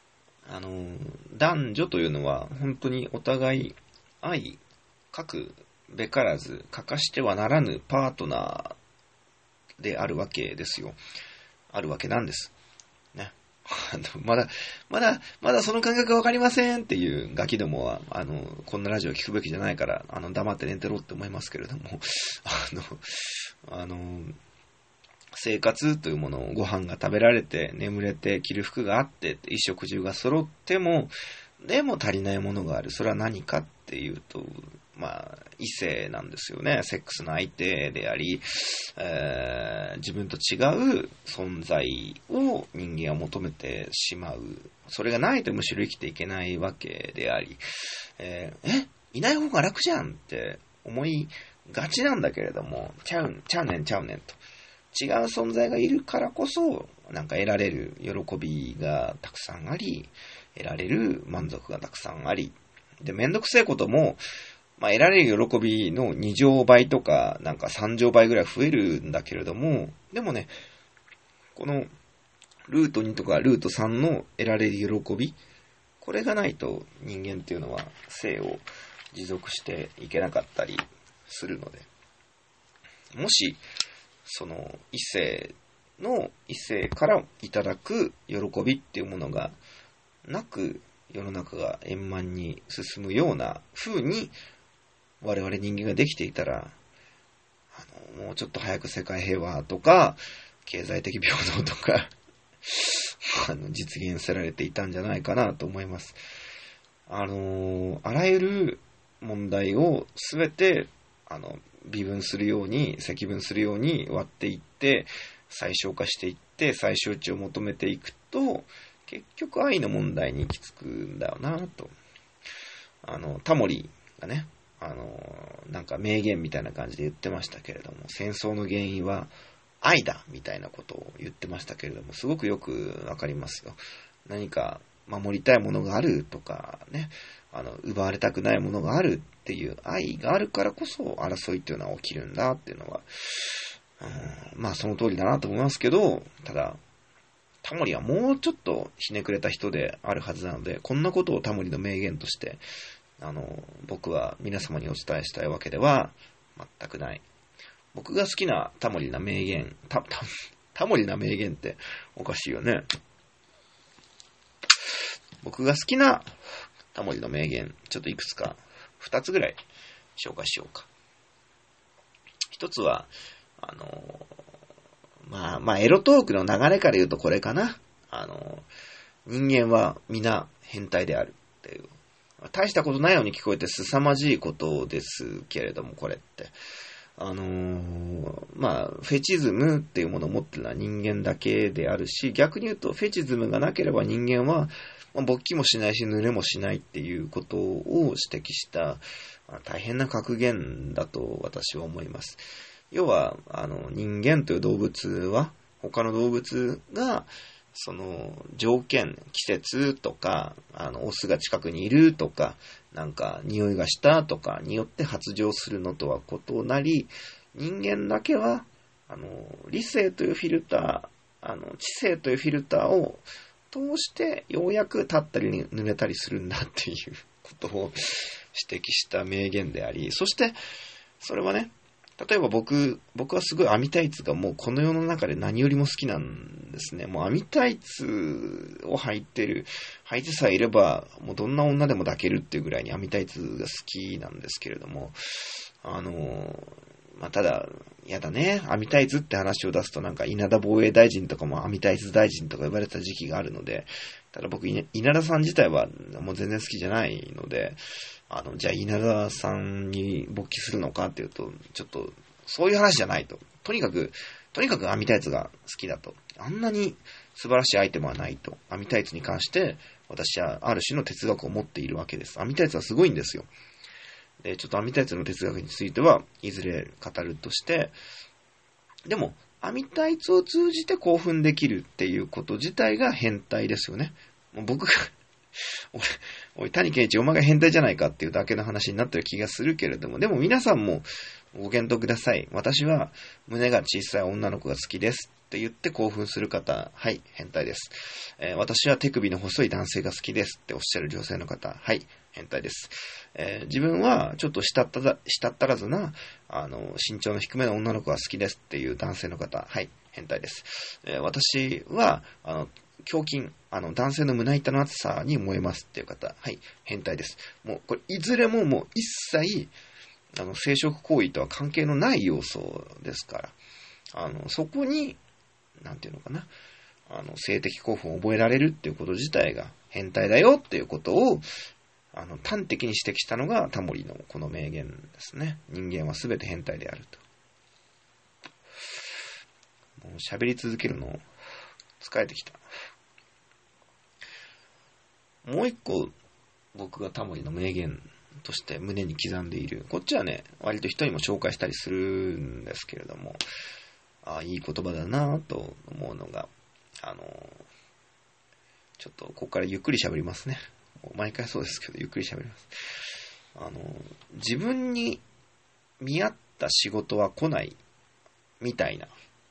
S1: あの、男女というのは本当にお互い愛、かくべからず欠かしてはならぬパートナーであるわけですよ。あるわけなんです。ね。まだ、まだ、まだその感覚がわかりませんっていうガキどもは、あの、こんなラジオ聞くべきじゃないから、あの、黙って寝てろって思いますけれども、あの、あの、生活というものをご飯が食べられて、眠れて、着る服があって、衣食住が揃っても、でも足りないものがある。それは何かっていうと、まあ、異性なんですよね。セックスの相手であり、えー、自分と違う存在を人間は求めてしまう。それがないとむしろ生きていけないわけであり、えー、えいない方が楽じゃんって思いがちなんだけれども、ちゃう、ちゃうねんちゃうねんと。違う存在がいるからこそ、なんか得られる喜びがたくさんあり、得られる満足がたくさんあり、で、めんどくせえことも、まあ、得られる喜びのに乗倍とか、なんかさん乗倍ぐらい増えるんだけれども、でもね、このルートにとかルートさんの得られる喜び、これがないと人間っていうのは生を持続していけなかったりするので、もし、その異性の異性からいただく喜びっていうものがなく世の中が円満に進むような風に我々人間ができていたら、あのもうちょっと早く世界平和とか経済的平等とかあの実現せられていたんじゃないかなと思います。あのあらゆる問題をすべてあの微分するように積分するように割っていって最小化していって最小値を求めていくと結局愛の問題に行き着くんだよなと。あのタモリがね、あのなんか名言みたいな感じで言ってましたけれども、戦争の原因は愛だみたいなことを言ってましたけれども、すごくよくわかりますよ。何か守りたいものがあるとかね、あの奪われたくないものがあるっていう愛があるからこそ争いっていうのは起きるんだっていうのは、うん、まあその通りだなと思いますけど、ただタモリはもうちょっとひねくれた人であるはずなので、こんなことをタモリの名言としてあの僕は皆様にお伝えしたいわけでは全くない。僕が好きなタモリな名言、た、た、タモリな名言っておかしいよね。僕が好きなタモリの名言、ちょっといくつか二つぐらい紹介しようか。一つはあのまあまあエロトークの流れから言うとこれかな。あの人間は皆変態であるっていう、大したことないように聞こえて凄まじいことですけれども、これってあのー、まあ、フェチズムっていうものを持ってるのは人間だけであるし、逆に言うとフェチズムがなければ人間は、まあ、勃起もしないし濡れもしないっていうことを指摘した、まあ、大変な格言だと私は思います。要は、あの、人間という動物は、他の動物が、その条件、季節とか、あの、オスが近くにいるとか、なんか匂いがしたとかによって発情するのとは異なり、人間だけは、あの、理性というフィルター、あの、知性というフィルターを通してようやく立ったり濡れたりするんだっていうことを指摘した名言であり、そして、それはね、例えば僕、僕はすごい網タイツがもうこの世の中で何よりも好きなんですね。もう網タイツを履いてる、履いてさえいれば、もうどんな女でも抱けるっていうぐらいに網タイツが好きなんですけれども、あの、まあ、ただ、やだね、網タイツって話を出すとなんか稲田防衛大臣とかも網タイツ大臣とか呼ばれた時期があるので、ただ僕、稲田さん自体はもう全然好きじゃないので、あの、じゃあ稲田さんに勃起するのかっていうと、ちょっと、そういう話じゃないと。とにかく、とにかく網タイツが好きだと。あんなに素晴らしいアイテムはないと。網タイツに関して、私はある種の哲学を持っているわけです。網タイツはすごいんですよ。で、ちょっと網タイツの哲学については、いずれ語るとして、でも、網タイツを通じて興奮できるっていうこと自体が変態ですよね。もう僕が、俺、おい、谷健一お前が変態じゃないかっていうだけの話になってる気がするけれども、でも皆さんもご検討ください。私は胸が小さい女の子が好きですって言って興奮する方、はい、変態です。えー、私は手首の細い男性が好きですっておっしゃる女性の方、はい、変態です。えー、自分はちょっとしたったら、したったらずな、あの、身長の低めの女の子が好きですっていう男性の方、はい、変態です。えー、私は、あの、胸筋、あの、男性の胸板の厚さに燃えますっていう方、はい、変態です。もう、これ、いずれももう一切、あの、生殖行為とは関係のない要素ですから、あの、そこに、なんていうのかな、あの、性的興奮を覚えられるっていうこと自体が変態だよっていうことを、あの、端的に指摘したのがタモリのこの名言ですね。人間はすべて変態であると。もう喋り続けるの、疲れてきた。もう一個、僕がタモリの名言として胸に刻んでいる。こっちはね、割と人にも紹介したりするんですけれども、ああ、いい言葉だなぁと思うのが、あの、ちょっとここからゆっくり喋りますね。毎回そうですけど、ゆっくり喋ります。あの、自分に見合った仕事は来ないみたいな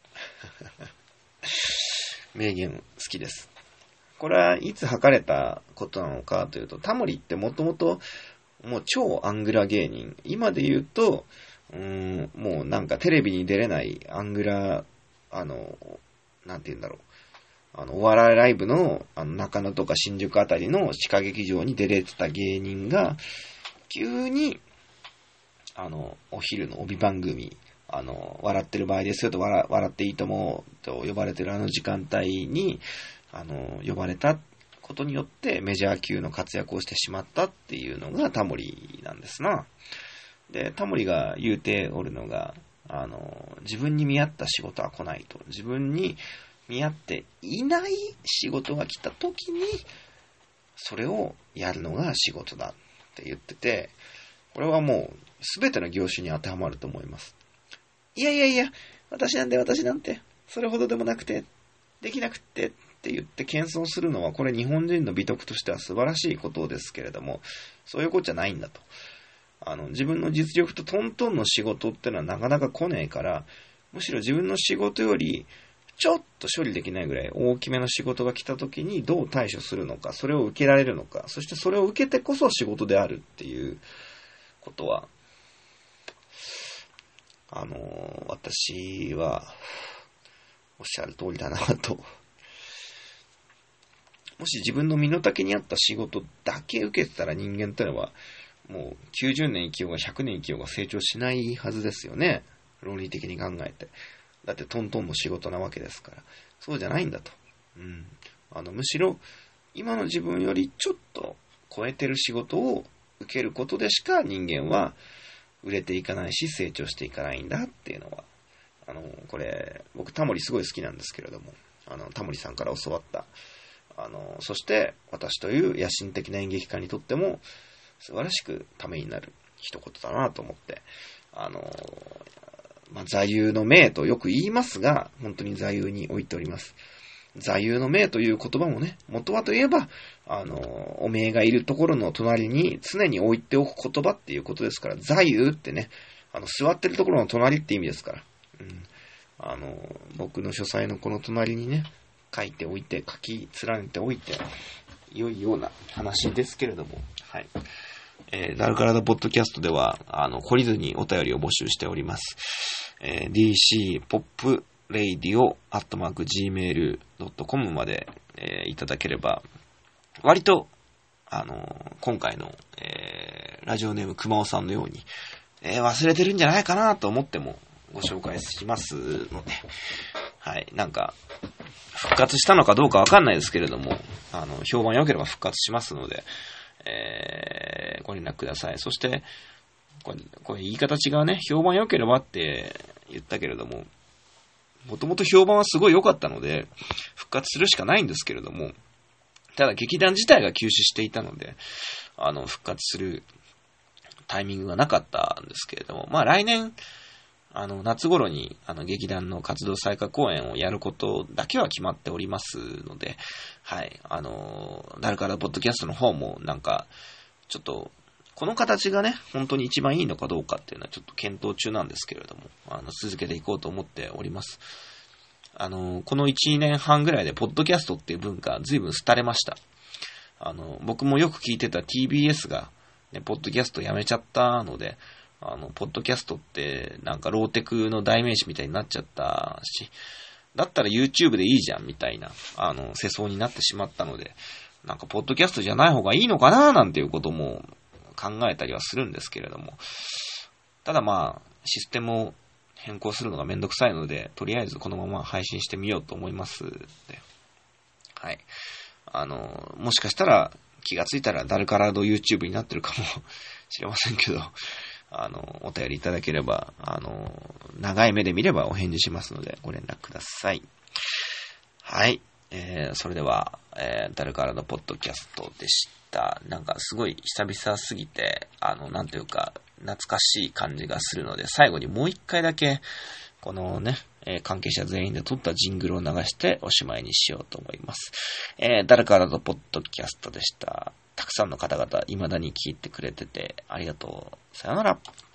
S1: 名言好きです。これはいつ吐かれたことなのかというと、タモリってもともともう超アングラ芸人。今で言うと、うーん、もうなんかテレビに出れないアングラ、あの、なんて言うんだろう。あの、お笑いライブの、あの、中野とか新宿あたりの地下劇場に出れてた芸人が、急に、あの、お昼の帯番組、あの、笑ってる場合ですよと、笑、笑っていいともと呼ばれてるあの時間帯に、あの、呼ばれたことによってメジャー級の活躍をしてしまったっていうのがタモリなんですな。で、タモリが言うておるのが、あの、自分に見合った仕事は来ないと。自分に見合っていない仕事が来た時に、それをやるのが仕事だって言ってて、これはもう全ての業種に当てはまると思います。いやいやいや、私なんて私なんて、それほどでもなくて、できなくてって言って謙遜するのは、これ日本人の美徳としては素晴らしいことですけれども、そういうことじゃないんだと。あの、自分の実力とトントンの仕事ってのはなかなか来ねえから、むしろ自分の仕事より、ちょっと処理できないぐらい大きめの仕事が来た時にどう対処するのか、それを受けられるのか、そしてそれを受けてこそ仕事であるっていうことは、あの、私は、おっしゃる通りだなと。もし自分の身の丈に合った仕事だけ受けてたら人間ってのは、もうきゅうじゅうねん生きようがひゃくねん生きようが成長しないはずですよね。論理的に考えて。だってトントンの仕事なわけですから。そうじゃないんだと。うん。あの、むしろ、今の自分よりちょっと超えてる仕事を受けることでしか人間は売れていかないし成長していかないんだっていうのは、あの、これ、僕タモリすごい好きなんですけれども、あの、タモリさんから教わった、あの、そして私という野心的な演劇家にとっても素晴らしくためになる一言だなと思って、あの、まあ、座右の銘とよく言いますが、本当に座右に置いております。座右の銘という言葉もね、元はといえば、あの、おめえがいるところの隣に常に置いておく言葉っていうことですから、座右ってね、あの、座ってるところの隣って意味ですから、うん、あの、僕の書斎のこの隣にね、書いておいて、書き連ねておいて、良いような話ですけれども、はい。えー、ダルカラダポッドキャストでは、あの、懲りずにお便りを募集しております。えー、ディーシー ポップレイディオ アットマーク ジーメール ドットコム まで、えー、いただければ、割と、あのー、今回の、えー、ラジオネーム熊尾さんのように、えー、忘れてるんじゃないかなと思ってもご紹介しますので、はい、なんか、復活したのかどうかわかんないですけれども、あの、評判良ければ復活しますので、えー、ご連絡ください。そして、これ、これ言い方違うね。評判良ければって言ったけれども、もともと評判はすごい良かったので、復活するしかないんですけれども、ただ劇団自体が休止していたので、あの、復活するタイミングがなかったんですけれども、まあ来年、あの、夏頃に、あの、劇団の活動再開公演をやることだけは決まっておりますので、はい、あの、ダルカラポッドキャストの方も、なんか、ちょっと、この形がね、本当に一番いいのかどうかっていうのはちょっと検討中なんですけれども、あの、続けていこうと思っております。 あの、このいち、にねんはんぐらいで、ポッドキャストっていう文化、随分廃れました。あの、僕もよく聞いてた ティービーエス が、ね、ポッドキャストやめちゃったので、あの、ポッドキャストって、なんかローテクの代名詞みたいになっちゃったし、だったら YouTube でいいじゃん、みたいな、あの、世相になってしまったので、なんか、ポッドキャストじゃない方がいいのかな、なんていうことも考えたりはするんですけれども、ただまあ、システムを変更するのがめんどくさいので、とりあえずこのまま配信してみようと思いますで。はい。あの、もしかしたら気がついたらダルカラード YouTube になってるかもしれませんけど、あの、お便りいただければ、あの、長い目で見ればお返事しますので、ご連絡ください。はい。えー、それでは、えー、ダルカラードポッドキャストでした。なんかすごい久々すぎて、あの、なんというか、懐かしい感じがするので、最後にもう一回だけ、このね、えー、関係者全員で撮ったジングルを流しておしまいにしようと思います。えー、ダルカラードポッドキャストでした。たくさんの方々、未だに聞いてくれてて、ありがとう。さよなら。